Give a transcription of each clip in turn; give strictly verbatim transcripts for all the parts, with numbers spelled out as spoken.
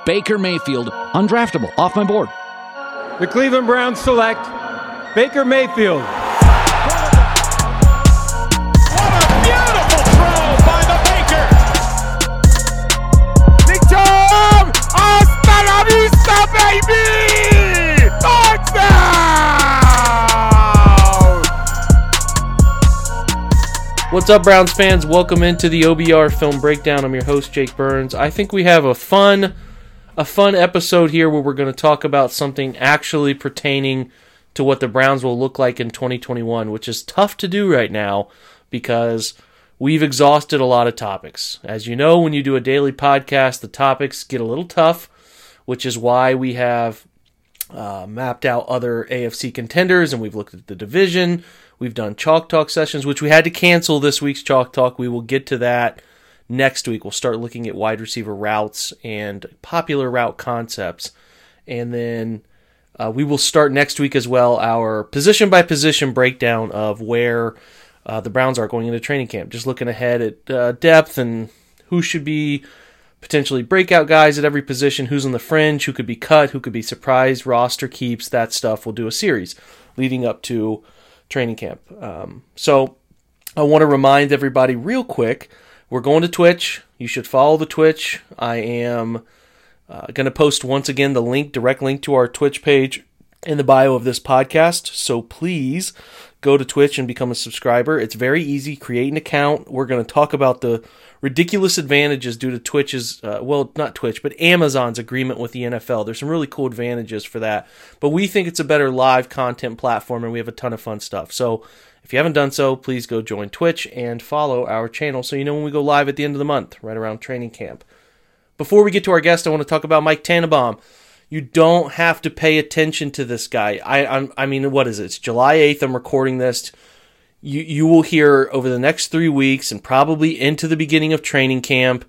Baker Mayfield, undraftable, off my board. The Cleveland Browns select Baker Mayfield. What a beautiful throw by the Baker! Big Tom! Hasta la vista, baby! Touchdown! What's up, Browns fans? Welcome into the O B R Film Breakdown. I'm your host, Jake Burns. I think we have a fun, a fun episode here where we're going to talk about something actually pertaining to what the Browns will look like in twenty twenty-one, which is tough to do right now because we've exhausted a lot of topics. As you know, when you do a daily podcast, the topics get a little tough, which is why we have uh, mapped out other A F C contenders, and we've looked at the division. We've done Chalk Talk sessions, which we had to cancel this week's Chalk Talk. We will get to that next week. We'll start looking at wide receiver routes and popular route concepts. And then uh, we will start next week as well our position-by-position breakdown of where uh, the Browns are going into training camp. Just looking ahead at uh, depth and who should be potentially breakout guys at every position, who's on the fringe, who could be cut, who could be surprised, roster keeps, that stuff. We'll do a series leading up to training camp. Um, so I want to remind everybody real quick, we're going to Twitch. You should follow the Twitch. I am uh, going to post once again the link, direct link to our Twitch page in the bio of this podcast. So please go to Twitch and become a subscriber. It's very easy. Create an account. We're going to talk about the ridiculous advantages due to Twitch's, uh, well, not Twitch, but Amazon's agreement with the N F L. There's some really cool advantages for that. But we think it's a better live content platform, and we have a ton of fun stuff. So if you haven't done so, please go join Twitch and follow our channel so you know when we go live at the end of the month, right around training camp. Before we get to our guest, I want to talk about Mike Tannenbaum. You don't have to pay attention to this guy. I I'm, I mean, what is it? It's July eighth. I'm recording this. You you will hear over the next three weeks and probably into the beginning of training camp,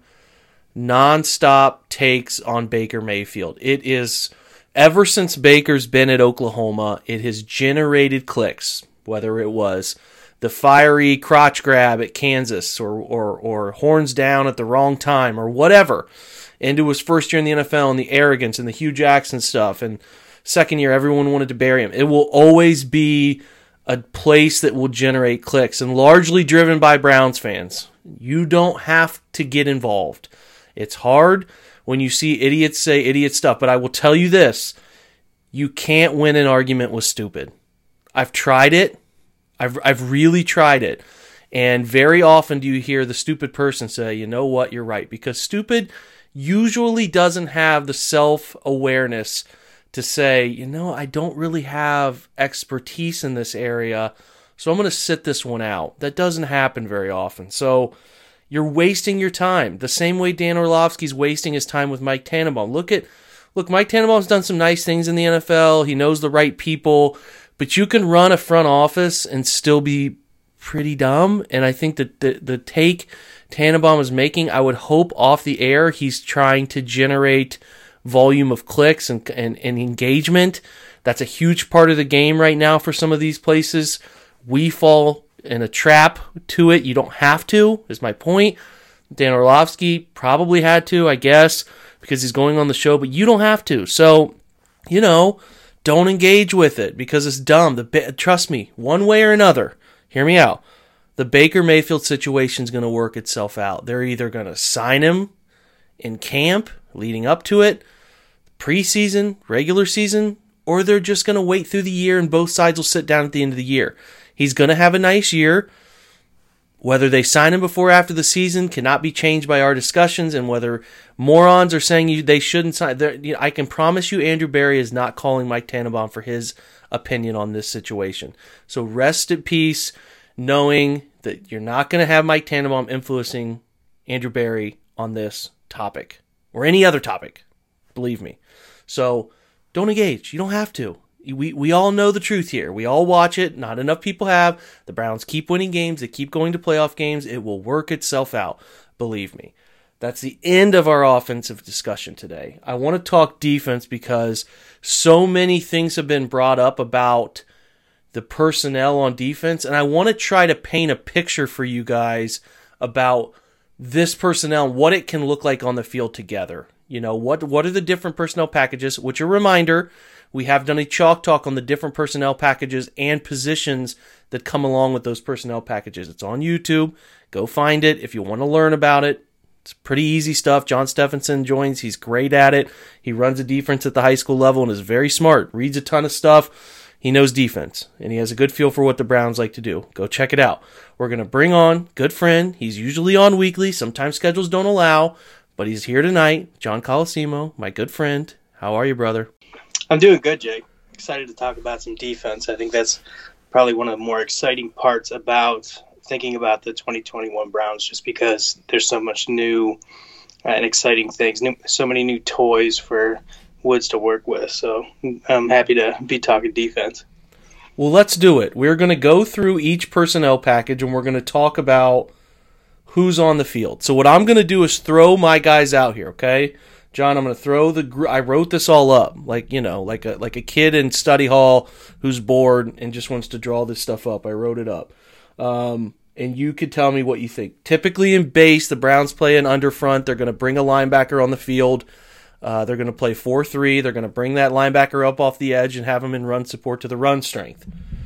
nonstop takes on Baker Mayfield. It is, ever since Baker's been at Oklahoma, it has generated clicks, whether it was the fiery crotch grab at Kansas or or or horns down at the wrong time or whatever, into his first year in the N F L and the arrogance and the Hugh Jackson stuff, and second year everyone wanted to bury him. It will always be a place that will generate clicks, and largely driven by Browns fans. You don't have to get involved. It's hard when you see idiots say idiot stuff, but I will tell you this. You can't win an argument with stupid. I've tried it. I've I've really tried it. And very often do you hear the stupid person say, you know what, you're right. Because stupid usually doesn't have the self-awareness to say, you know, I don't really have expertise in this area, so I'm going to sit this one out. That doesn't happen very often. So you're wasting your time. The same way Dan Orlovsky's wasting his time with Mike Tannenbaum. Look at, look, Mike Tannenbaum's done some nice things in the N F L. He knows the right people, but you can run a front office and still be pretty dumb. And I think that the, the take Tannenbaum is making, I would hope off the air, he's trying to generate volume of clicks and, and, and engagement. That's a huge part of the game right now for some of these places. We fall in a trap to it. You don't have to, is my point. Dan Orlovsky probably had to, I guess, because he's going on the show, but you don't have to. So, you know, don't engage with it because it's dumb. The Trust me, one way or another, hear me out, the Baker Mayfield situation is going to work itself out. They're either going to sign him in camp leading up to it, preseason, regular season, or they're just going to wait through the year and both sides will sit down at the end of the year. He's going to have a nice year. Whether they sign him before or after the season cannot be changed by our discussions, and whether morons are saying you they shouldn't sign. You know, I can promise you Andrew Berry is not calling Mike Tannenbaum for his opinion on this situation. So rest at peace knowing that you're not going to have Mike Tannenbaum influencing Andrew Berry on this topic or any other topic. Believe me. So don't engage. You don't have to. We we all know the truth here. We all watch it. Not enough people have. The Browns keep winning games. They keep going to playoff games. It will work itself out. Believe me. That's the end of our offensive discussion today. I want to talk defense because so many things have been brought up about the personnel on defense, and I want to try to paint a picture for you guys about this personnel, what it can look like on the field together. You know, what what are the different personnel packages, which a reminder, we have done a chalk talk on the different personnel packages and positions that come along with those personnel packages. It's on YouTube. Go find it if you want to learn about it. It's pretty easy stuff. John Stephenson joins. He's great at it. He runs a defense at the high school level and is very smart. Reads a ton of stuff. He knows defense, and he has a good feel for what the Browns like to do. Go check it out. We're going to bring on good friend. He's usually on weekly. Sometimes schedules don't allow, but he's here tonight. John Colosimo, my good friend. How are you, brother? I'm doing good, Jake. Excited to talk about some defense. I think that's probably one of the more exciting parts about thinking about the twenty twenty-one Browns, just because there's so much new and exciting things, new, so many new toys for Woods to work with. So I'm happy to be talking defense. Well, let's do it. We're going to go through each personnel package, and we're going to talk about who's on the field. So what I'm going to do is throw my guys out here, okay? John, I'm going to throw the gr- I wrote this all up, like, you know, like a like a kid in study hall who's bored and just wants to draw this stuff up. I wrote it up. Um, and you could tell me what you think. Typically in base, the Browns play an underfront. They're going to bring a linebacker on the field. Uh, they're going to play four three. They're going to bring that linebacker up off the edge and have him in run support to the run strength.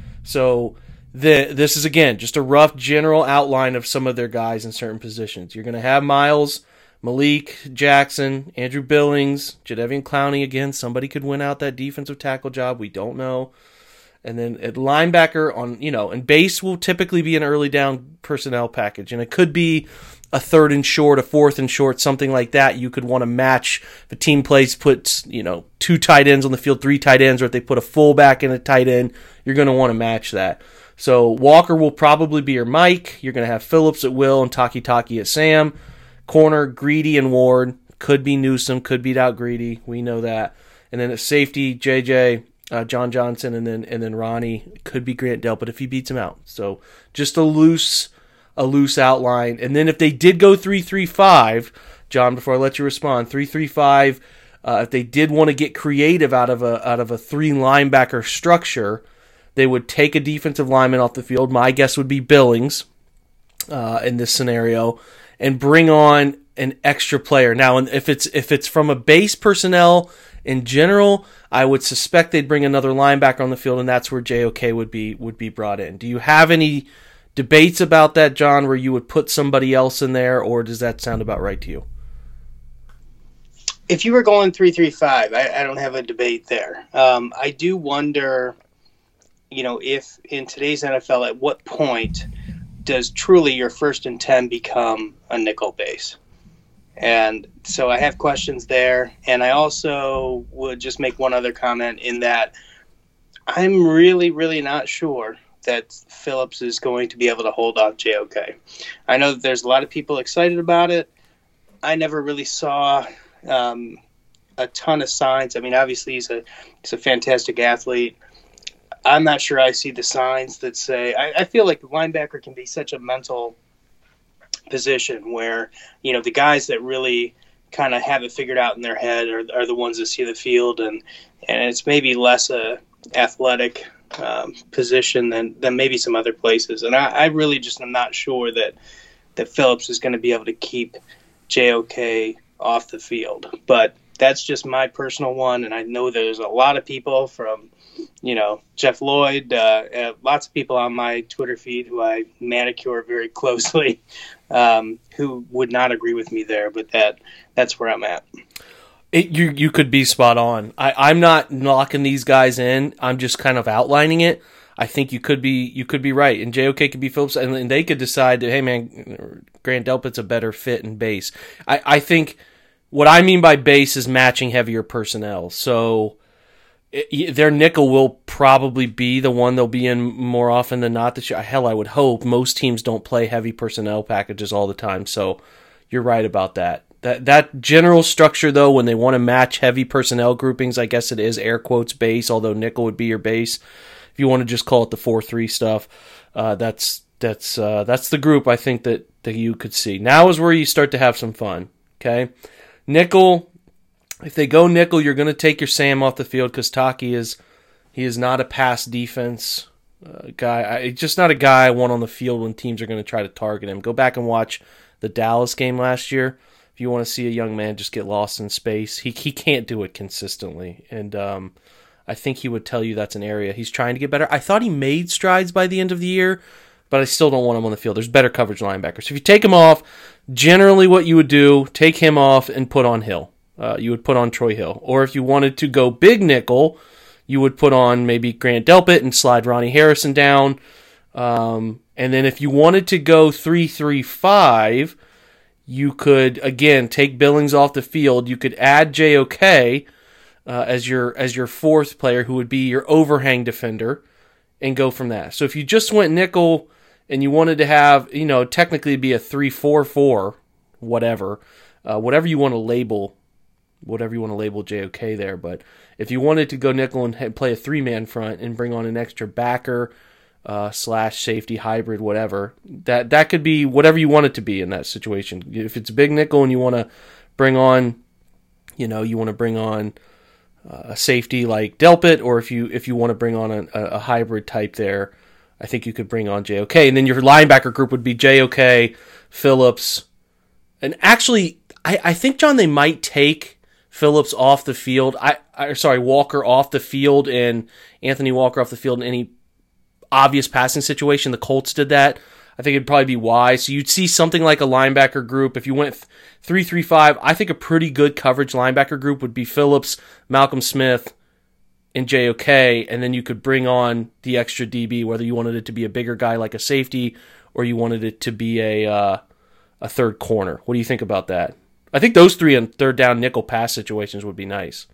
So the, this is, again, just a rough general outline of some of their guys in certain positions. You're going to have Miles, Malik Jackson, Andrew Billings, Jadeveon Clowney. Again, somebody could win out that defensive tackle job. We don't know. And then at linebacker on, you know, and base will typically be an early down personnel package. And it could be a third and short, a fourth and short, something like that. You could want to match if a team plays, puts, you know, two tight ends on the field, three tight ends, or if they put a fullback and a tight end, you're going to want to match that. So Walker will probably be your Mike. You're going to have Phillips at Will and Taki Taki at Sam. Corner, Greedy and Ward. Could be Newsome, could beat out Greedy. We know that. And then at safety, J J, uh, John Johnson, and then and then Ronnie. Could be Grant Delpit if he beats him out. So just a loose a loose outline. And then if they did go three three five, John, before I let you respond, three three five, uh, if they did want to get creative out of a out of a three linebacker structure, they would take a defensive lineman off the field. My guess would be Billings uh, in this scenario, and bring on an extra player. Now, if it's if it's from a base personnel in general, I would suspect they'd bring another linebacker on the field, and that's where J O K would be would be brought in. Do you have any debates about that, John, where you would put somebody else in there, or does that sound about right to you? If you were going three three five, I, I don't have a debate there. Um, I do wonder, you know, if in today's N F L, at what point does truly your first and ten become a nickel base? And so I have questions there. And I also would just make one other comment in that I'm really, really not sure that Phillips is going to be able to hold off J O K. I know that there's a lot of people excited about it. I never really saw um, a ton of signs. I mean, obviously he's a he's a fantastic athlete. I'm not sure I see the signs that say, I, I feel like the linebacker can be such a mental position where, you know, the guys that really kind of have it figured out in their head are, are the ones that see the field, and, and it's maybe less a athletic um, position than, than maybe some other places. And I, I really just am not sure that, that Phillips is going to be able to keep J O K off the field. But that's just my personal one, and I know there's a lot of people from, you know, Jeff Lloyd, uh, uh, lots of people on my Twitter feed who I manicure very closely, um, who would not agree with me there, but that that's where I'm at. It, you you could be spot on. I, I'm not knocking these guys in. I'm just kind of outlining it. I think you could be you could be right, and J O K could be Phillips, and, and they could decide that, hey man, Grant Delpit's a better fit in base. I, I think what I mean by base is matching heavier personnel. So it, their nickel will probably be the one they'll be in more often than not. This year. Hell, I would hope. Most teams don't play heavy personnel packages all the time, so you're right about that. That that general structure, though, when they want to match heavy personnel groupings, I guess it is air quotes base, although nickel would be your base. If you want to just call it the four three stuff, uh, that's that's uh, that's the group I think that, that you could see. Now is where you start to have some fun. Okay, nickel. If they go nickel, you're going to take your Sam off the field because Taki is he is not a pass defense uh, guy. I, just not a guy I want on the field when teams are going to try to target him. Go back and watch the Dallas game last year. If you want to see a young man just get lost in space, he he can't do it consistently. And um, I think he would tell you that's an area he's trying to get better. I thought he made strides by the end of the year, but I still don't want him on the field. There's better coverage linebackers. So if you take him off, generally what you would do, take him off and put on Hill. Uh, you would put on Troy Hill. Or if you wanted to go big nickel, you would put on maybe Grant Delpit and slide Ronnie Harrison down. Um, and then if you wanted to go three three five, you could, again, take Billings off the field. You could add J O K uh, as your as your fourth player, who would be your overhang defender, and go from that. So if you just went nickel and you wanted to have, you know, technically be a three four four, whatever, uh, whatever you want to label, whatever you want to label J O K there. But if you wanted to go nickel and play a three-man front and bring on an extra backer, Uh, slash safety hybrid, whatever, that that could be whatever you want it to be in that situation. If it's a big nickel and you want to bring on, you know, you want to bring on uh, a safety like Delpit, or if you if you want to bring on a, a hybrid type there, I think you could bring on J O K, and then your linebacker group would be J O K, Phillips, and actually, I, I think, John, they might take Phillips off the field. I, I sorry, Walker off the field and Anthony Walker off the field in any obvious passing situation. The Colts did that. I think it'd probably be wise. So you'd see something like a linebacker group. If you went three three five, I think a pretty good coverage linebacker group would be Phillips, Malcolm Smith, and J O K, and then you could bring on the extra D B, whether you wanted it to be a bigger guy like a safety or you wanted it to be a uh, a third corner. What do you think about that? I think those three and third down nickel pass situations would be nice.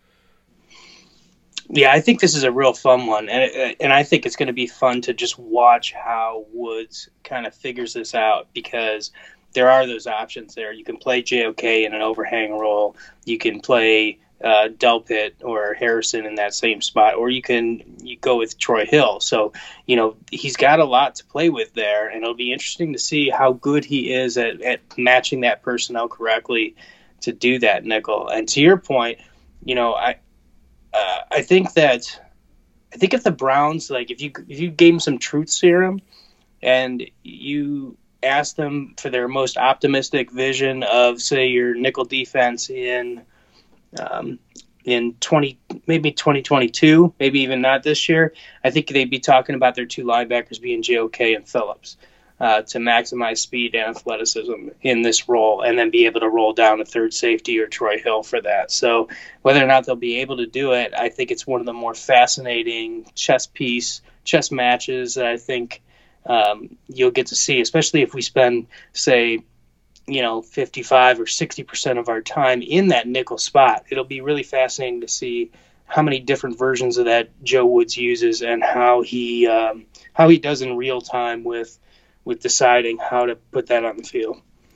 Yeah, I think this is a real fun one, and it, and I think it's going to be fun to just watch how Woods kind of figures this out, because there are those options there. You can play J O K in an overhang role. You can play uh, Delpit or Harrison in that same spot, or you can you go with Troy Hill. So, you know, he's got a lot to play with there, and it'll be interesting to see how good he is at, at matching that personnel correctly to do that nickel. And to your point, you know, I – Uh, I think that I think if the Browns, like if you if you gave them some truth serum and you asked them for their most optimistic vision of, say, your nickel defense in um, in twenty maybe twenty twenty-two, maybe even not this year, I think they'd be talking about their two linebackers being J O K and Phillips uh, to maximize speed and athleticism in this role, and then be able to roll down a third safety or Troy Hill for that. So whether or not they'll be able to do it, I think it's one of the more fascinating chess piece, chess matches that I think um, you'll get to see, especially if we spend, say, you know, fifty-five or sixty percent of our time in that nickel spot. It'll be really fascinating to see how many different versions of that Joe Woods uses and how he um, how he does in real time with with deciding how to put that on the field.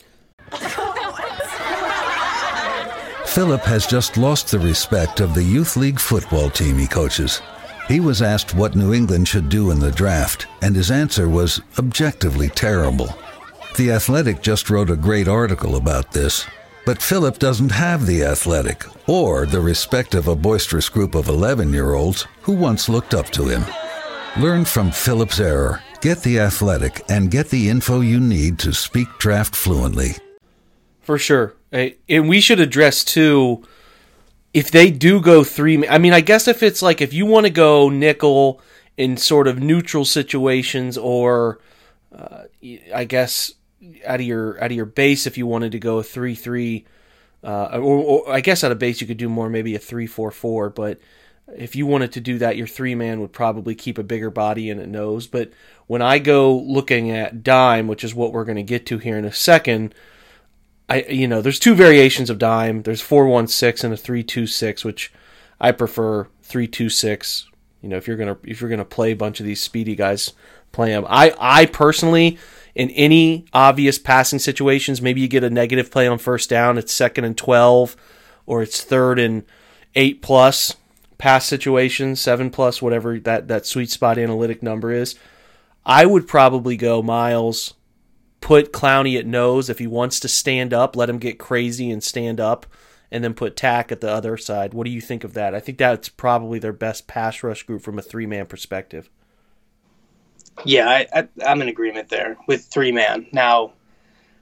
Phillip has just lost the respect of the youth league football team he coaches. He was asked what New England should do in the draft, and his answer was objectively terrible. The Athletic just wrote a great article about this, but Phillip doesn't have the Athletic or the respect of a boisterous group of eleven-year-olds who once looked up to him. Learn from Phillip's error. Get the Athletic and get the info you need to speak draft fluently. For sure. And we should address, too, if they do go three... I mean, I guess if it's like, if you want to go nickel in sort of neutral situations, or uh, I guess out of your out of your base, if you wanted to go a three three, uh, or, or I guess out of base you could do more, maybe a three four four, but if you wanted to do that, your three-man would probably keep a bigger body in a nose. But when I go looking at dime, which is what we're going to get to here in a second, I you know, there's two variations of dime. There's four one six and a three two six, which I prefer three two six. You know, if you're gonna if you're gonna play a bunch of these speedy guys, play them. I I personally, in any obvious passing situations, maybe you get a negative play on first down, it's second and twelve, or it's third and eight plus. Pass situations, seven plus, whatever that, that sweet spot analytic number is, I would probably go Miles, put Clowney at nose. If he wants to stand up, let him get crazy and stand up, and then put Tack at the other side. What do you think of that? I think that's probably their best pass rush group from a three-man perspective. Yeah, I, I, I'm in agreement there with three-man. Now,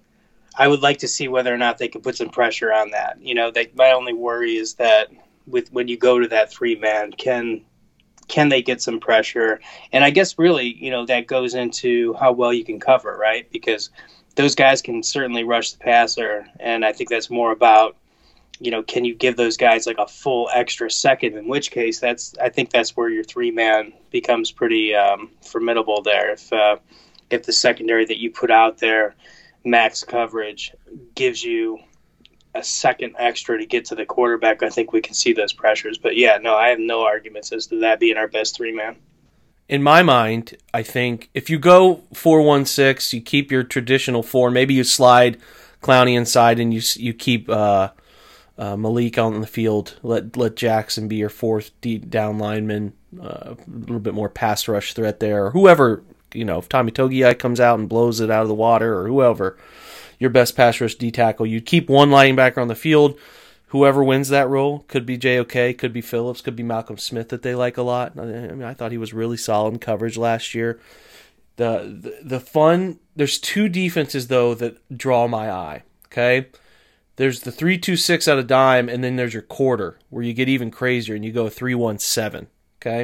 I would like to see whether or not they can put some pressure on that. You know, they, my only worry is that with when you go to that three man, can can they get some pressure? And I guess really, you know, that goes into how well you can cover, right? Because those guys can certainly rush the passer, and I think that's more about, you know, can you give those guys like a full extra second? In which case, that's I think that's where your three man becomes pretty um, formidable there. If uh, if the secondary that you put out there, max coverage, gives you a second extra to get to the quarterback, I think we can see those pressures. But yeah, no, I have no arguments as to that being our best three man. In my mind, I think if you go four one six, you keep your traditional four. Maybe you slide Clowney inside and you you keep uh, uh, Malik on the field. Let let Jackson be your fourth deep down lineman. Uh, a little bit more pass rush threat there, or whoever, you know, if Tommy Togiai comes out and blows it out of the water, or whoever, your best pass rush D tackle. You keep one linebacker on the field. Whoever wins that role, could be J O K, could be Phillips, could be Malcolm Smith that they like a lot. I mean, I thought he was really solid in coverage last year. The, the the fun, there's two defenses, though, that draw my eye, okay? There's the three two six out of dime, and then there's your quarter, where you get even crazier, and you go three one seven, okay?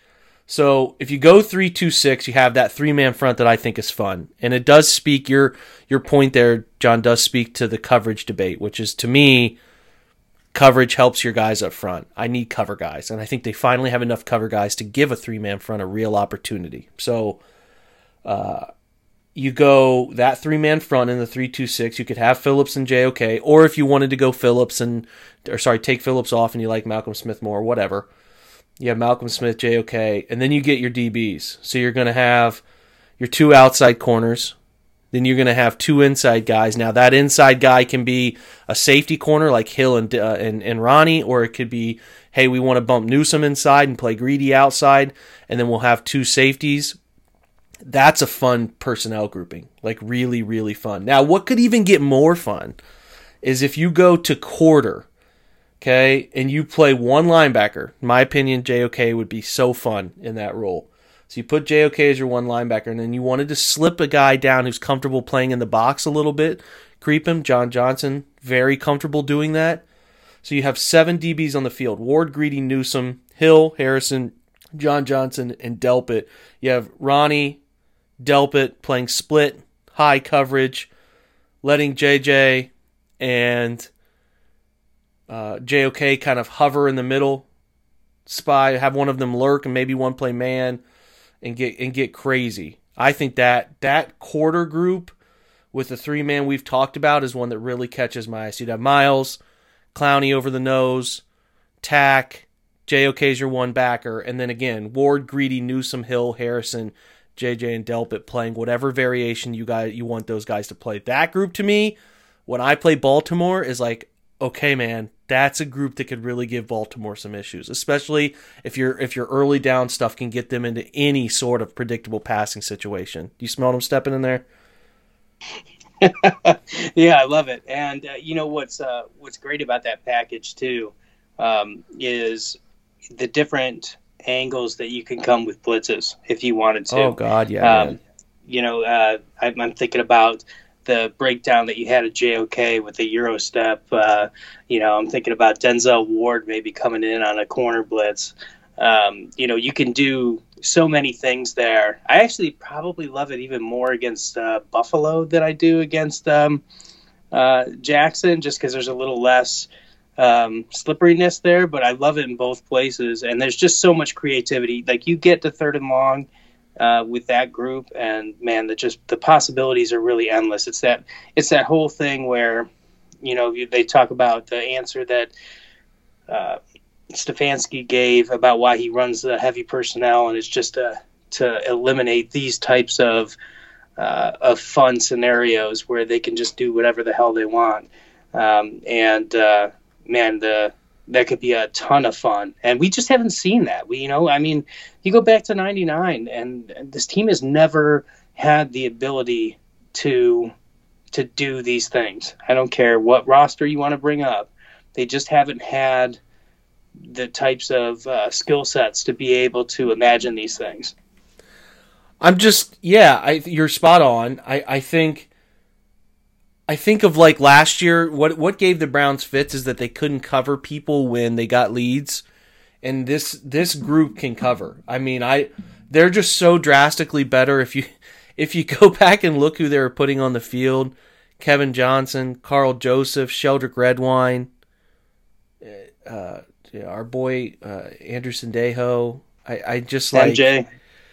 So if you go three two six, you have that three-man front that I think is fun. And it does speak, your your point there, John, does speak to the coverage debate, which is, to me, coverage helps your guys up front. I need cover guys, and I think they finally have enough cover guys to give a three-man front a real opportunity. So uh, you go that three-man front in the three two six. You could have Phillips and J O K, or if you wanted to go Phillips and, or sorry, take Phillips off and you like Malcolm Smith more, whatever. You have Malcolm Smith, J O K, and then you get your D Bs. So you're going to have your two outside corners. Then you're going to have two inside guys. Now, that inside guy can be a safety corner like Hill and, uh, and, and Ronnie, or it could be, hey, we want to bump Newsome inside and play Greedy outside, and then we'll have two safeties. That's a fun personnel grouping, like really, really fun. Now, what could even get more fun is if you go to quarter, okay, and you play one linebacker. In my opinion, J O K would be so fun in that role. So you put J O K as your one linebacker, and then you wanted to slip a guy down who's comfortable playing in the box a little bit, creep him. John Johnson, very comfortable doing that. So you have seven D Bs on the field: Ward, Greedy, Newsome, Hill, Harrison, John Johnson, and Delpit. You have Ronnie, Delpit playing split, high coverage, letting J J and uh, J O K kind of hover in the middle, spy, have one of them lurk, and maybe one play man, and get and get crazy. I think that that quarter group with the three man we've talked about is one that really catches my eye. So you'd have Miles, Clowney over the nose, Tack, J O K's your one backer, and then again Ward, Greedy, Newsome, Hill, Harrison, J J, and Delpit playing whatever variation you guys you want those guys to play. That group, to me, when I play Baltimore, is like, okay, man, that's a group that could really give Baltimore some issues, especially if your if your early down stuff can get them into any sort of predictable passing situation. Do you smell them stepping in there? Yeah, I love it. And uh, you know what's uh, what's great about that package too um, is the different angles that you can come with blitzes if you wanted to. Oh God, yeah. Um, you know, uh, I, I'm thinking about the breakdown that you had at J O K with the Euro step. Uh, you know, I'm thinking about Denzel Ward maybe coming in on a corner blitz. Um, you know, you can do so many things there. I actually probably love it even more against uh, Buffalo than I do against um, uh, Jackson, just because there's a little less um, slipperiness there. But I love it in both places, and there's just so much creativity. Like, you get to third and long Uh, with that group, and man, the just the possibilities are really endless. It's that it's that whole thing where, you know, they talk about the answer that uh, Stefanski gave about why he runs the heavy personnel, and it's just to to eliminate these types of uh, of fun scenarios where they can just do whatever the hell they want. Um, and uh, man, the that could be a ton of fun. And we just haven't seen that. We, you know, I mean, you go back to ninety-nine, and this team has never had the ability to to do these things. I don't care what roster you want to bring up. They just haven't had the types of uh, skill sets to be able to imagine these things. I'm just, yeah, I, you're spot on. I, I think I think of like last year, what what gave the Browns fits is that they couldn't cover people when they got leads, and this this group can cover. I mean, I they're just so drastically better. If you if you go back and look who they were putting on the field, Kevin Johnson, Carl Joseph, Sheldrick Redwine, uh, our boy uh, Andrew Sandejo. I, I just like M J.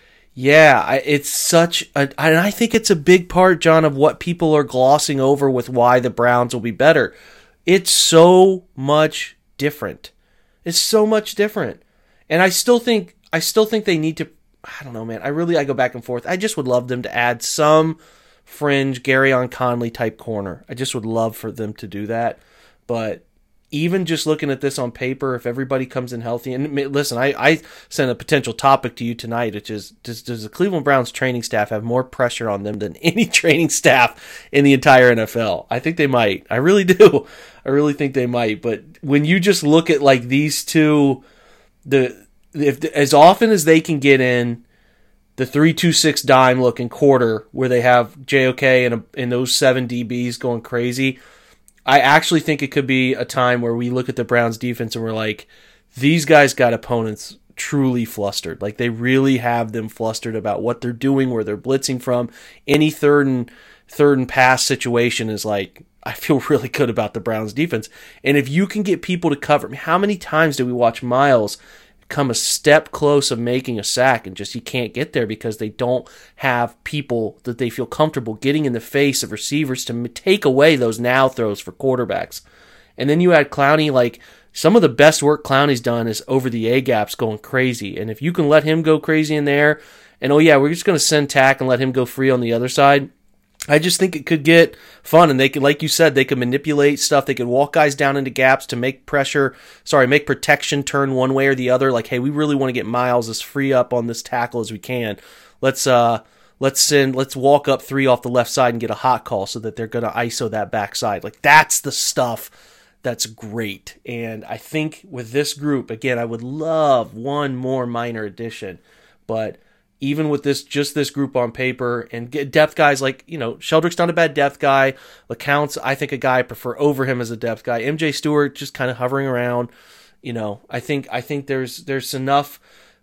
Yeah, I, it's such a, and I think it's a big part, John, of what people are glossing over with why the Browns will be better. It's so much different. It's so much different. And I still think, I still think they need to, I don't know, man. I really, I go back and forth. I just would love them to add some fringe Garyon Conley type corner. I just would love for them to do that. But even just looking at this on paper, if everybody comes in healthy, and listen, I, I sent a potential topic to you tonight, which is, does, does the Cleveland Browns training staff have more pressure on them than any training staff in the entire N F L? I think they might. I really do. I really think they might. But when you just look at like these two, the if as often as they can get in the three two six dime looking quarter where they have J O K and, a, and those seven D Bs going crazy, I actually think it could be a time where we look at the Browns defense and we're like, these guys got opponents truly flustered. Like they really have them flustered about what they're doing, where they're blitzing from. Any third and third and pass situation is like, I feel really good about the Browns defense. And if you can get people to cover, I mean, how many times do we watch Miles come a step close of making a sack and just he can't get there because they don't have people that they feel comfortable getting in the face of receivers to take away those now throws for quarterbacks. And then you add Clowney, like some of the best work Clowney's done is over the A-gaps going crazy. And if you can let him go crazy in there, and oh yeah, we're just going to send Tack and let him go free on the other side, I just think it could get fun, and they could, like you said, they could manipulate stuff. They could walk guys down into gaps to make pressure, sorry, make protection turn one way or the other. Like, hey, we really want to get Miles as free up on this tackle as we can. Let's uh, let's send, let's walk up three off the left side and get a hot call so that they're going to I S O that backside. Like, that's the stuff that's great. And I think with this group, again, I would love one more minor addition, but even with this, just this group on paper and get depth guys like, you know, Sheldrick's not a bad depth guy. LeCounte's, I think, a guy I prefer over him as a depth guy. M J Stewart just kind of hovering around. You know, I think I think there's there's enough.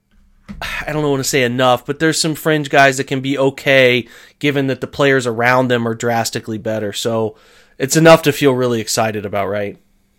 I don't want to say enough, but there's some fringe guys that can be okay, given that the players around them are drastically better. So it's enough to feel really excited about, right?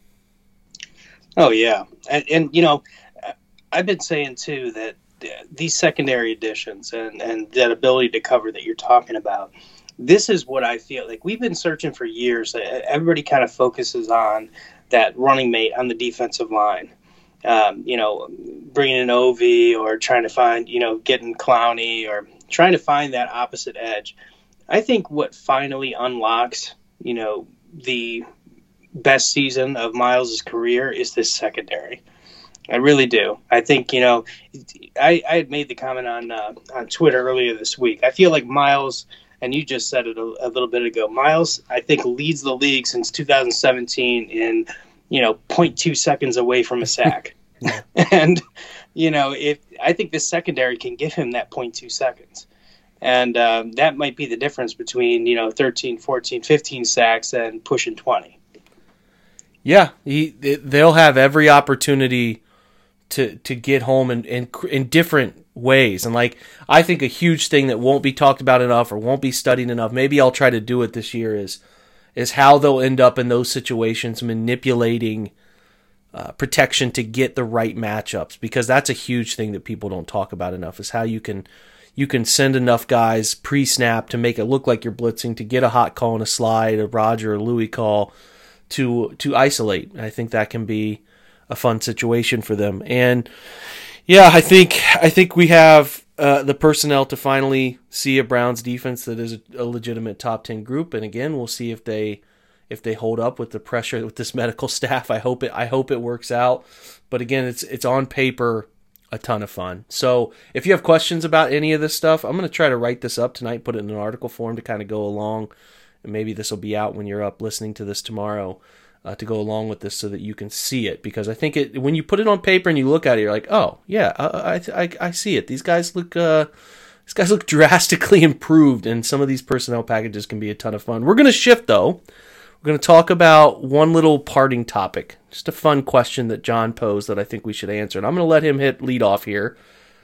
Oh yeah, and, and you know, I've been saying too that these secondary additions and, and that ability to cover that you're talking about, this is what I feel like we've been searching for years. Everybody kind of focuses on that running mate on the defensive line, um, you know, bringing in O V or trying to find, you know, getting Clowney or trying to find that opposite edge. I think what finally unlocks, you know, the best season of Miles' career is this secondary. I really do. I think, you know, I, I had made the comment on uh, on Twitter earlier this week. I feel like Miles, and you just said it a, a little bit ago, Miles, I think, leads the league since two thousand seventeen in, you know, zero point two seconds away from a sack. And, you know, if I think this secondary can give him that zero point two seconds. And um, that might be the difference between, you know, thirteen, fourteen, fifteen sacks and pushing twenty. Yeah, he, they'll have every opportunity to to get home in, in in different ways. And like, I think a huge thing that won't be talked about enough or won't be studied enough, maybe I'll try to do it this year, is is how they'll end up in those situations manipulating uh, protection to get the right matchups, because that's a huge thing that people don't talk about enough, is how you can you can send enough guys pre-snap to make it look like you're blitzing, to get a hot call and a slide, a Roger or Louis call to to isolate. I think that can be a fun situation for them. And yeah, I think I think we have uh, the personnel to finally see a Browns defense that is a, a legitimate top ten group. And again, we'll see if they if they hold up with the pressure with this medical staff. I hope it I hope it works out. But again, it's it's on paper a ton of fun. So if you have questions about any of this stuff, I'm going to try to write this up tonight, put it in an article form to kind of go along. And maybe this will be out when you're up listening to this tomorrow. Uh, to go along with this so that you can see it, because I think it when you put it on paper and you look at it, you're like, oh yeah, I I, I see it. These guys look uh, these guys look drastically improved, and some of these personnel packages can be a ton of fun. We're going to shift, though. We're going to talk about one little parting topic, just a fun question that John posed that I think we should answer, and I'm going to let him hit lead off here.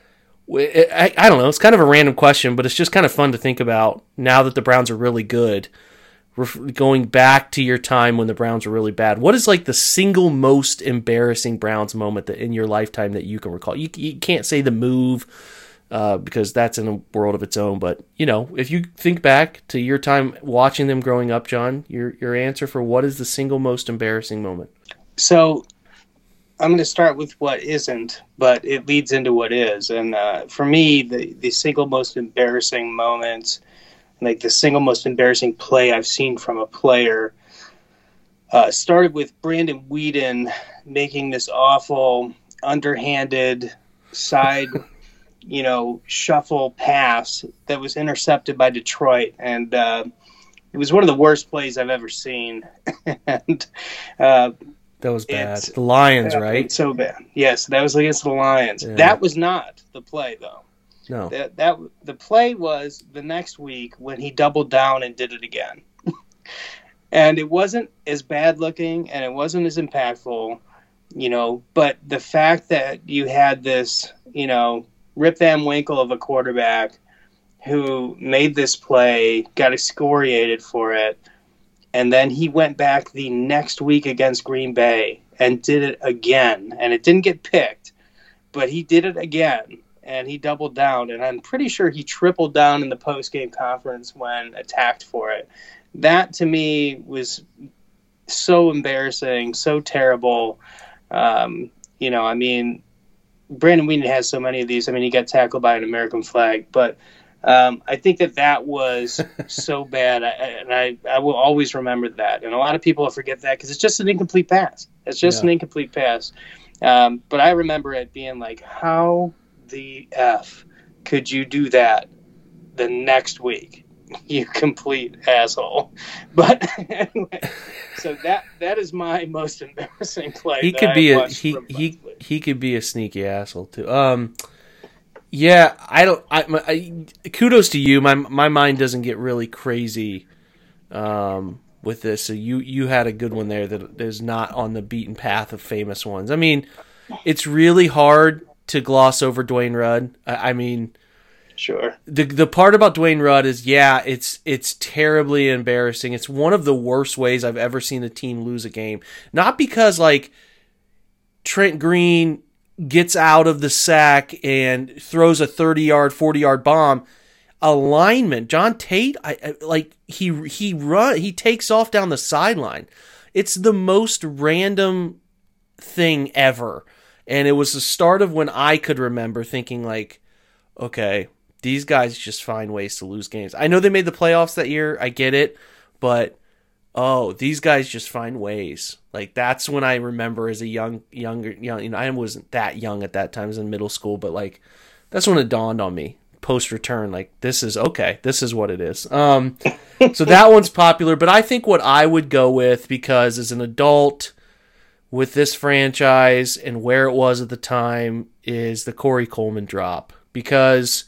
I, I don't know, it's kind of a random question, but it's just kind of fun to think about now that the Browns are really good. We're going back to your time when the Browns were really bad. What is like the single most embarrassing Browns moment that in your lifetime that you can recall? You, you can't say the move uh, because that's in a world of its own. But, you know, if you think back to your time watching them growing up, John, your your answer for what is the single most embarrassing moment? So I'm going to start with what isn't, but it leads into what is. And uh, for me, the, the single most embarrassing moments, like the single most embarrassing play I've seen from a player, uh, started with Brandon Weeden making this awful underhanded side, you know, shuffle pass that was intercepted by Detroit. And uh, it was one of the worst plays I've ever seen. and uh, That was bad. The Lions, yeah, right? So bad. Yes, that was against the Lions. Yeah. That was not the play, though. No. That that the play was the next week when he doubled down and did it again. And it wasn't as bad looking and it wasn't as impactful, you know, but the fact that you had this, you know, Rip Van Winkle of a quarterback who made this play, got excoriated for it, and then he went back the next week against Green Bay and did it again. And it didn't get picked, but he did it again. And he doubled down. And I'm pretty sure he tripled down in the post-game conference when attacked for it. That, to me, was so embarrassing, so terrible. Um, you know, I mean, Brandon Weeden has so many of these. I mean, he got tackled by an American flag. But Um, I think that that was so bad, I, and I, I will always remember that. And a lot of people will forget that because it's just an incomplete pass. It's just yeah. an incomplete pass. Um, but I remember it being like, how the F could you do that the next week, you complete asshole? But anyway, so that that is my most embarrassing play. He could be a he he he could be a sneaky asshole too. Um. Yeah, I don't. I, my, I kudos to you. My my mind doesn't get really crazy um, with this. So you you had a good one there that is not on the beaten path of famous ones. I mean, it's really hard to gloss over Dwayne Rudd. I, I mean, sure. The the part about Dwayne Rudd is yeah, it's it's terribly embarrassing. It's one of the worst ways I've ever seen a team lose a game. Not because like Trent Green gets out of the sack and throws a thirty-yard, forty-yard bomb. Alignment, John Tate, I, I, like he he run, he takes off down the sideline. It's the most random thing ever, and it was the start of when I could remember thinking like, okay, these guys just find ways to lose games. I know they made the playoffs that year, I get it, but oh, these guys just find ways. Like that's when I remember as a young, younger, young, you know, I wasn't that young at that time. I was in middle school, but like that's when it dawned on me post return. Like this is okay. This is what it is. Um, so that one's popular, but I think what I would go with, because as an adult with this franchise and where it was at the time, is the Corey Coleman drop, because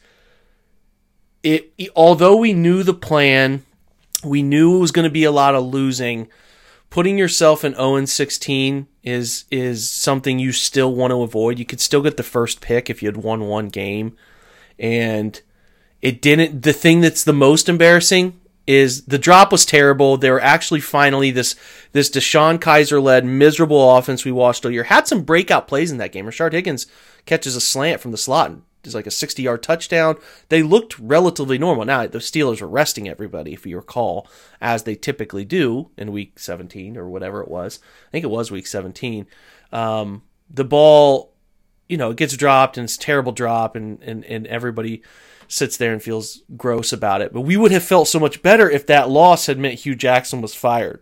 it, although we knew the plan, we knew it was going to be a lot of losing. Putting yourself in oh and sixteen is is something you still want to avoid. You could still get the first pick if you had won one game. And it didn't. The thing that's the most embarrassing is the drop was terrible. They were actually finally this this Deshaun Kaiser-led miserable offense we watched all year. Had some breakout plays in that game. Rashard Higgins catches a slant from the slot and it's like a sixty-yard touchdown. They looked relatively normal. Now, the Steelers were resting everybody, if you recall, as they typically do in week seventeen or whatever it was. I think it was week seventeen. Um, the ball, you know, it gets dropped, and it's a terrible drop, and, and, and everybody sits there and feels gross about it. But we would have felt so much better if that loss had meant Hugh Jackson was fired.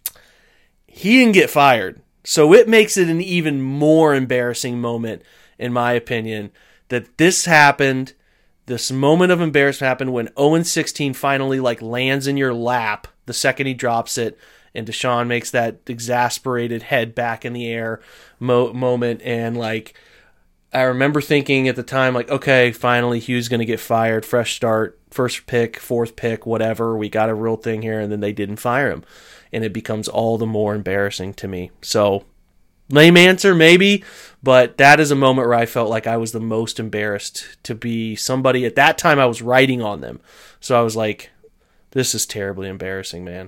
He didn't get fired. So it makes it an even more embarrassing moment, in my opinion, that this happened, this moment of embarrassment happened when oh and sixteen finally like lands in your lap the second he drops it, and Deshaun makes that exasperated head back in the air mo- moment, and like I remember thinking at the time, like, okay, finally Hugh's going to get fired, fresh start, first pick, fourth pick, whatever. We got a real thing here, and then they didn't fire him. And it becomes all the more embarrassing to me. So, lame answer, maybe, but that is a moment where I felt like I was the most embarrassed to be somebody. At that time, I was writing on them. So I was like, this is terribly embarrassing, man.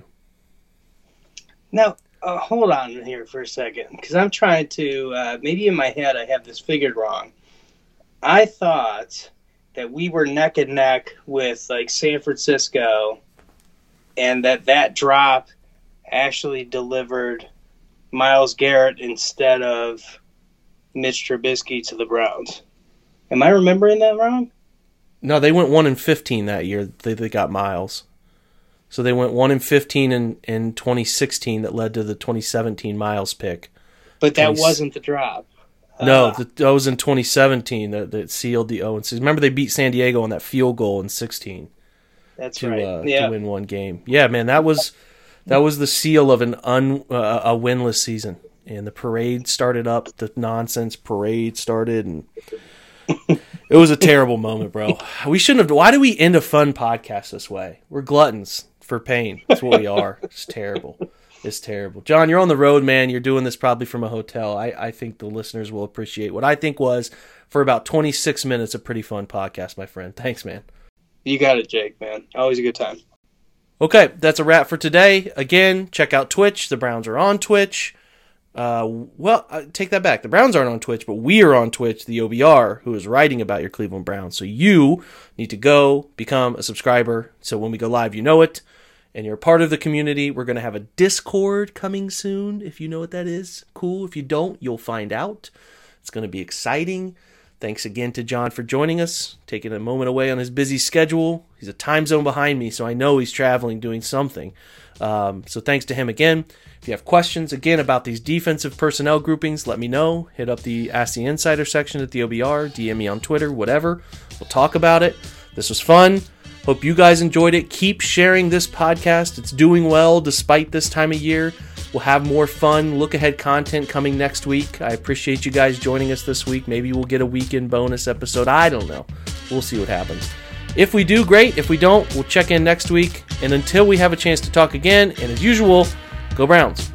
Now, uh, hold on here for a second, because I'm trying to, uh, maybe in my head I have this figured wrong. I thought that we were neck and neck with, like, San Francisco, and that that drop actually delivered Myles Garrett instead of Mitch Trubisky to the Browns. Am I remembering that wrong? No, they went one and fifteen that year. They they got Myles. So they went one and fifteen in, in twenty sixteen that led to the twenty seventeen Myles pick. But that twenty wasn't the drop. No, uh, the, that was in twenty seventeen that, that sealed the oh and six. Remember they beat San Diego on that field goal in sixteen. That's to, right. Uh, yeah. to win one game. Yeah, man, that was that was the seal of an un uh, a winless season. And the parade started up. The nonsense parade started, and it was a terrible moment, bro. We shouldn't have. Why do we end a fun podcast this way? We're gluttons for pain. That's what we are. It's terrible. It's terrible. John, you're on the road, man. You're doing this probably from a hotel. I, I think the listeners will appreciate what I think was, for about twenty-six minutes, a pretty fun podcast, my friend. Thanks, man. You got it, Jake, man. Always a good time. Okay, that's a wrap for today. Again, check out Twitch. The Browns are on Twitch. Uh, well, I take that back. The Browns aren't on Twitch, but we are on Twitch, the O B R, who is writing about your Cleveland Browns. So you need to go become a subscriber. So when we go live, you know it, and you're a part of the community. We're going to have a Discord coming soon, if you know what that is. Cool. If you don't, you'll find out. It's going to be exciting. Thanks again to John for joining us, taking a moment away on his busy schedule. He's a time zone behind me, so I know he's traveling, doing something. Um, so thanks to him again. If you have questions, again, about these defensive personnel groupings, let me know. Hit up the Ask the Insider section at the O B R, D M me on Twitter, whatever. We'll talk about it. This was fun. Hope you guys enjoyed it. Keep sharing this podcast. It's doing well despite this time of year. We'll have more fun, look-ahead content coming next week. I appreciate you guys joining us this week. Maybe we'll get a weekend bonus episode. I don't know. We'll see what happens. If we do, great. If we don't, we'll check in next week. And until we have a chance to talk again, and as usual, go Browns.